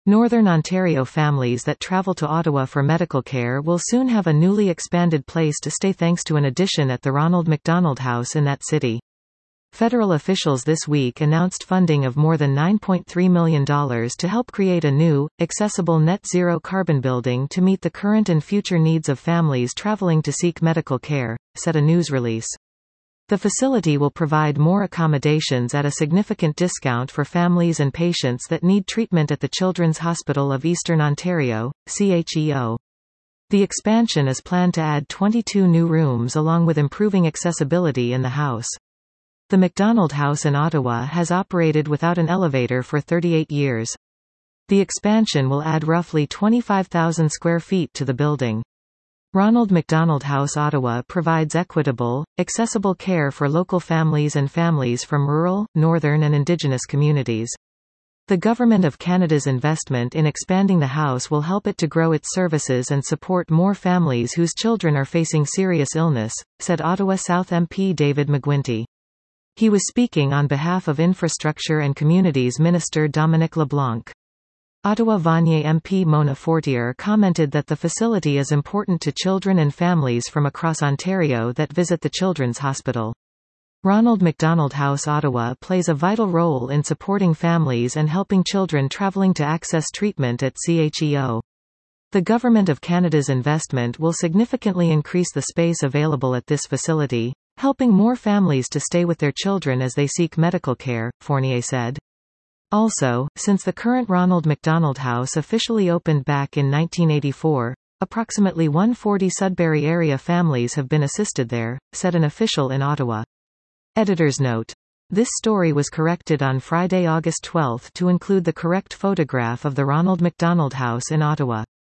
Northern Ontario families that travel to Ottawa for medical care will soon have a newly expanded place to stay thanks to an addition at the Ronald McDonald House in that city. Federal officials this week announced funding of more than $9.3 million to help create a new, accessible net-zero carbon building to meet the current and future needs of families traveling to seek medical care, said a news release. The facility will provide more accommodations at a significant discount for families and patients that need treatment at the Children's Hospital of Eastern Ontario, CHEO. The expansion is planned to add 22 new rooms along with improving accessibility in the house. The McDonald House in Ottawa has operated without an elevator for 38 years. The expansion will add roughly 25,000 square feet to the building. Ronald McDonald House Ottawa provides equitable, accessible care for local families and families from rural, northern and Indigenous communities. The Government of Canada's investment in expanding the house will help it to grow its services and support more families whose children are facing serious illness, said Ottawa South MP David McGuinty. He was speaking on behalf of Infrastructure and Communities Minister Dominic LeBlanc. Ottawa Vanier MP Mona Fortier commented that the facility is important to children and families from across Ontario that visit the Children's Hospital. Ronald McDonald House Ottawa plays a vital role in supporting families and helping children travelling to access treatment at CHEO. The Government of Canada's investment will significantly increase the space available at this facility, helping more families to stay with their children as they seek medical care, Fournier said. Also, since the current Ronald McDonald House officially opened back in 1984, approximately 140 Sudbury area families have been assisted there, said an official in Ottawa. Editor's note. This story was corrected on Friday, August 12 to include the correct photograph of the Ronald McDonald House in Ottawa.